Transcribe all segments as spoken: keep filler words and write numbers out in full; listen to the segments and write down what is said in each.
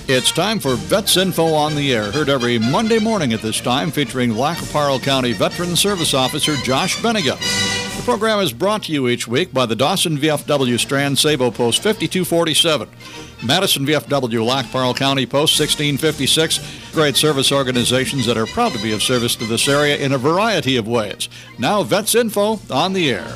It's time for Vets Info on the Air, heard every Monday morning at this time, featuring Lac-Qui-Parle County Veteran Service Officer Josh Bennigan. The program is brought to you each week by the Dawson V F W Strand Sabo Post fifty-two forty-seven, Madison V F W Lac-Qui-Parle County Post sixteen fifty-six, great service organizations that are proud to be of service to this area in a variety of ways. Now, Vets Info on the Air.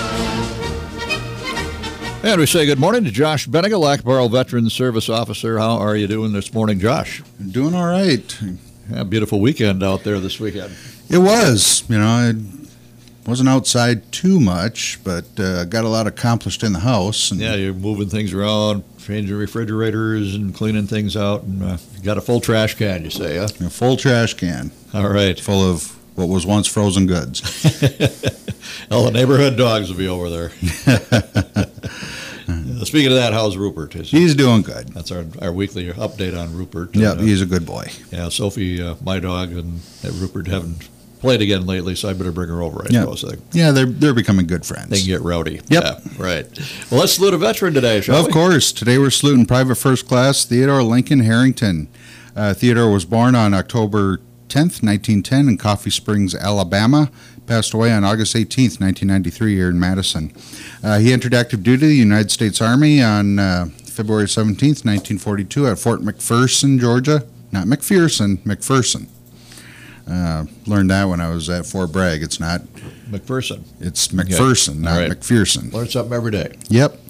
And we say good morning to Josh Bennigan, Lac-Qui-Parle Veteran Service Officer. How are you doing this morning, Josh? Doing all right. Yeah, beautiful weekend out there this weekend. It was. You know, I wasn't outside too much, but uh, got a lot accomplished in the house. And yeah, you're moving things around, changing refrigerators and cleaning things out, and uh, you got a full trash can, you say, huh? A full trash can. All right. Full of what was once frozen goods. All the neighborhood dogs will be over there. Uh, speaking of that, how's Rupert? Is he's doing good. That's our, our weekly update on Rupert. Yeah, uh, he's a good boy. Yeah, Sophie, uh, my dog, and uh, Rupert haven't played again lately, so I better bring her over, I yeah. suppose. They, yeah, they're they're becoming good friends. They can get rowdy. Yep. Yeah, right. Well, let's salute a veteran today, shall of we? Of course. Today we're saluting Private First Class Theodore Lincoln Harrington. Uh, Theodore was born on October tenth, nineteen ten in Coffee Springs, Alabama. Passed away on August eighteenth, nineteen ninety-three here in Madison. Uh, he entered active duty in the United States Army on uh, February seventeenth, nineteen forty-two at Fort McPherson, Georgia. Not McPherson, McPherson. Uh, learned that when I was at Fort Bragg. It's not McPherson. It's McPherson, okay. Not right. McPherson. Learn something every day. Yep.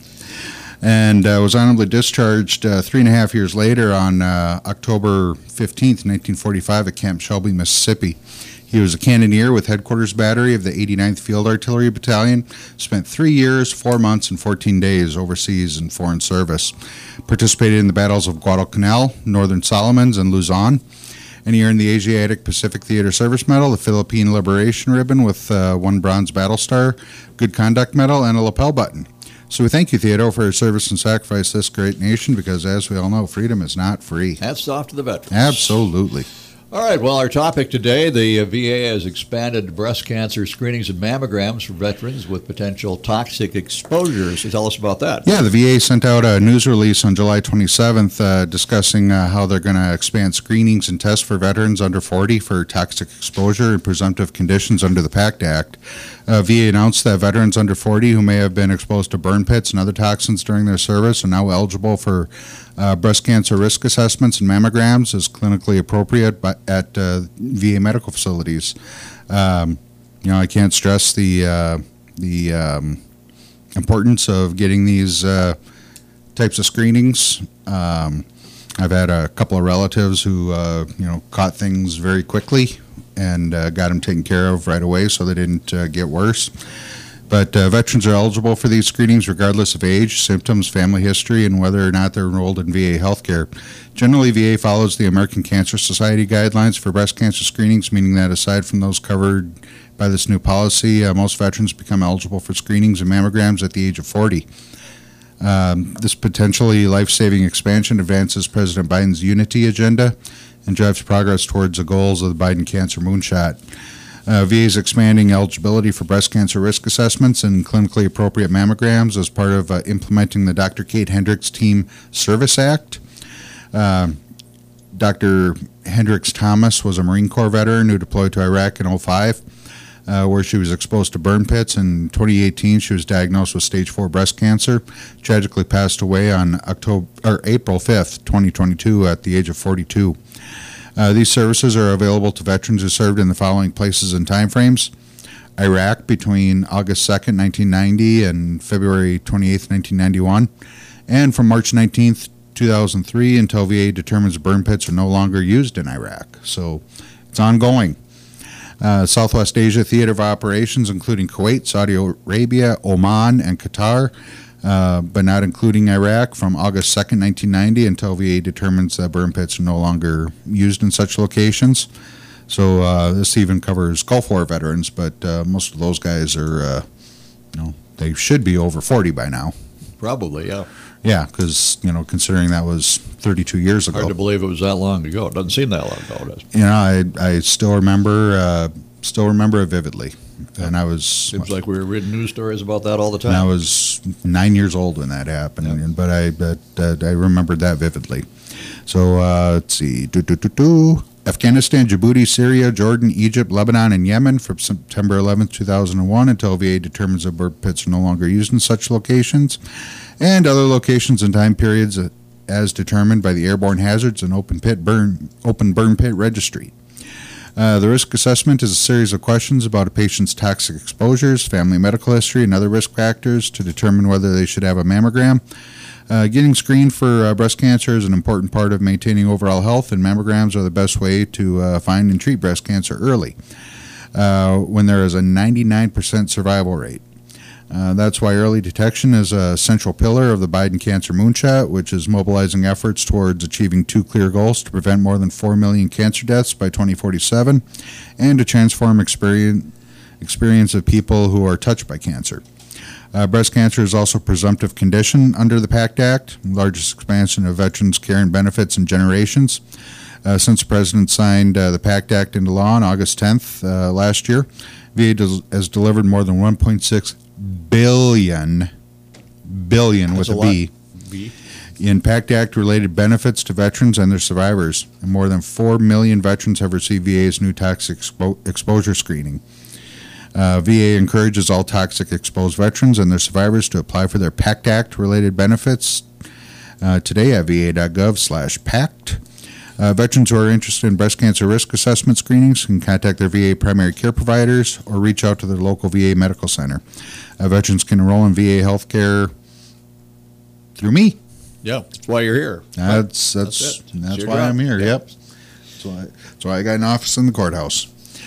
And uh, was honorably discharged uh, three and a half years later on uh, October fifteenth, nineteen forty-five at Camp Shelby, Mississippi. He was a cannoneer with Headquarters Battery of the eighty-ninth Field Artillery Battalion. Spent three years, four months, and fourteen days overseas in foreign service. Participated in the battles of Guadalcanal, Northern Solomons, and Luzon. And he earned the Asiatic Pacific Theater Service Medal, the Philippine Liberation Ribbon with uh, one Bronze Battle Star, Good Conduct Medal, and a lapel button. So we thank you, Theodore, for your service and sacrifice to this great nation, because as we all know, freedom is not free. Hats off to the veterans. Absolutely. All right, well, our topic today, the V A has expanded breast cancer screenings and mammograms for veterans with potential toxic exposures. Tell us about that. Yeah, the V A sent out a news release on July twenty-seventh uh, discussing uh, how they're going to expand screenings and tests for veterans under forty for toxic exposure and presumptive conditions under the PACT Act. Uh, V A announced that veterans under forty who may have been exposed to burn pits and other toxins during their service are now eligible for uh, breast cancer risk assessments and mammograms as clinically appropriate by, at uh, V A medical facilities. Um, you know, I can't stress the uh, the um, importance of getting these uh, types of screenings. Um, I've had a couple of relatives who uh, you know caught things very quickly and uh, got them taken care of right away so they didn't uh, get worse. But uh, veterans are eligible for these screenings regardless of age, symptoms, family history, and whether or not they're enrolled in V A healthcare. Generally, V A follows the American Cancer Society guidelines for breast cancer screenings, meaning that aside from those covered by this new policy, uh, most veterans become eligible for screenings and mammograms at the age of forty. Um, this potentially life-saving expansion advances President Biden's unity agenda and drives progress towards the goals of the Biden Cancer Moonshot. Uh, V A is expanding eligibility for breast cancer risk assessments and clinically appropriate mammograms as part of uh, implementing the Doctor Kate Hendricks Team Service Act. Uh, Doctor Hendricks Thomas was a Marine Corps veteran who deployed to Iraq in oh five, uh, where she was exposed to burn pits. In twenty eighteen, she was diagnosed with stage four breast cancer. Tragically passed away on October or April fifth, twenty twenty-two, at the age of forty-two. Uh, these services are available to veterans who served in the following places and timeframes: Iraq between August second, nineteen ninety and February twenty-eighth, nineteen ninety-one, and from March nineteenth, two thousand three until V A determines burn pits are no longer used in Iraq. So it's ongoing. Uh, Southwest Asia Theater of Operations, including Kuwait, Saudi Arabia, Oman, and Qatar, Uh, but not including Iraq, from August second, nineteen ninety until V A determines that burn pits are no longer used in such locations. So uh, this even covers Gulf War veterans, but uh, most of those guys are, uh, you know, they should be over forty by now. Probably, yeah. Yeah, because, you know, considering that was thirty-two years ago. Hard to believe it was that long ago. It doesn't seem that long ago, does it? You know, I, I still remember, uh, still remember it vividly. And I was seems like we were reading news stories about that all the time. And I was nine years old when that happened, yep. but I but uh, I remembered that vividly. So uh, let's see. Do, do, do, do. Afghanistan, Djibouti, Syria, Jordan, Egypt, Lebanon, and Yemen from September eleventh, two thousand one until V A determines that burn pits are no longer used in such locations, and other locations and time periods as determined by the Airborne Hazards and Open Pit Burn Open Burn Pit Registry. Uh, the risk assessment is a series of questions about a patient's toxic exposures, family medical history, and other risk factors to determine whether they should have a mammogram. Uh, getting screened for uh, breast cancer is an important part of maintaining overall health, and mammograms are the best way to uh, find and treat breast cancer early uh, when there is a ninety-nine percent survival rate. Uh, that's why early detection is a central pillar of the Biden Cancer Moonshot, which is mobilizing efforts towards achieving two clear goals: to prevent more than four million cancer deaths by twenty forty-seven and to transform experience, experience of people who are touched by cancer. Uh, breast cancer is also a presumptive condition under the PACT Act, largest expansion of veterans' care and benefits in generations. Uh, since the President signed uh, the PACT Act into law on August tenth uh, last year, V A does, has delivered more than one point six billion, billion with a, a B, B, in PACT Act-related benefits to veterans and their survivors. And more than four million veterans have received V A's new toxic expo- exposure screening. Uh, V A encourages all toxic exposed veterans and their survivors to apply for their PACT Act-related benefits uh, today at va.gov slash PACT. Uh, veterans who are interested in breast cancer risk assessment screenings can contact their V A primary care providers or reach out to their local V A medical center. Uh, veterans can enroll in V A healthcare through me. Yeah, that's why you're here. That's that's that's, that's, that's why job. I'm here. Yeah. Yep. That's why, that's why I got an office in the courthouse.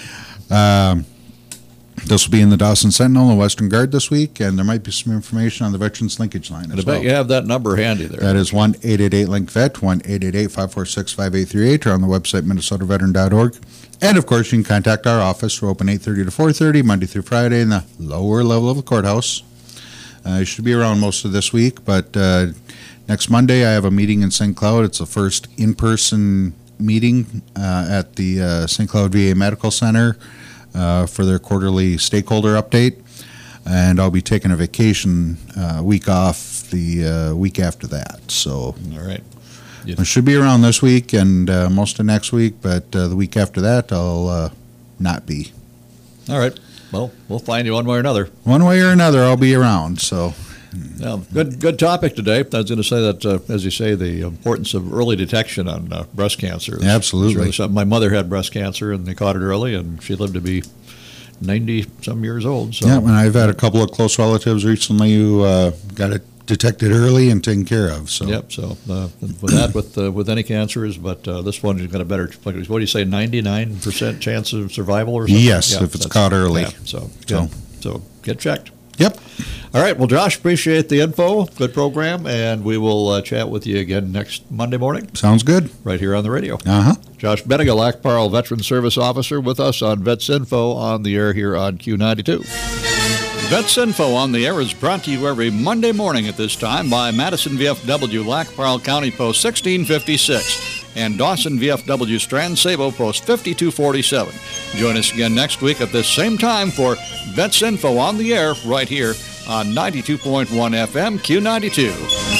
Um, This will be in the Dawson Sentinel and Western Guard this week, and there might be some information on the Veterans Linkage Line as I well. I bet you have that number handy there. That is one eight eight eight link vet, one eight eight eight, five four six, five eight three eight, or on the website minnesota veteran dot org. And, of course, you can contact our office. We're open eight thirty to four thirty, Monday through Friday, in the lower level of the courthouse. Uh, I should be around most of this week, but uh, next Monday I have a meeting in Saint Cloud. It's the first in-person meeting uh, at the uh, Saint Cloud V A Medical Center. Uh, for their quarterly stakeholder update, and I'll be taking a vacation uh, week off the uh, week after that. So, all right, you I should be around this week and uh, most of next week, but uh, the week after that I'll uh, not be. All right. Well, we'll find you one way or another. One way or another, I'll be around. So. Yeah, good good topic today. I was going to say that, uh, as you say, the importance of early detection on uh, breast cancer. Is, Absolutely. Is really my mother had breast cancer, and they caught it early, and she lived to be ninety-some years old. So. Yeah, and I've had a couple of close relatives recently who uh, got it detected early and taken care of. So. Yep, so uh, with that, with uh, with any cancers, but uh, this one has got a better, what do you say, ninety-nine percent chance of survival or something? Yes, yeah, if it's caught early. Yeah, so, so. so get checked. Yep. All right. Well, Josh, appreciate the info. Good program. And we will uh, chat with you again next Monday morning. Sounds good. Right here on the radio. Uh-huh. Josh Benega, Lac Parle Veteran Service Officer, with us on Vets Info on the air here on Q ninety-two. Vets Info on the air is brought to you every Monday morning at this time by Madison V F W, Lac Parle County Post sixteen fifty-six. And Dawson V F W Strand Sabo Post fifty-two forty-seven. Join us again next week at this same time for Vets Info on the air right here on ninety-two point one F M Q ninety-two.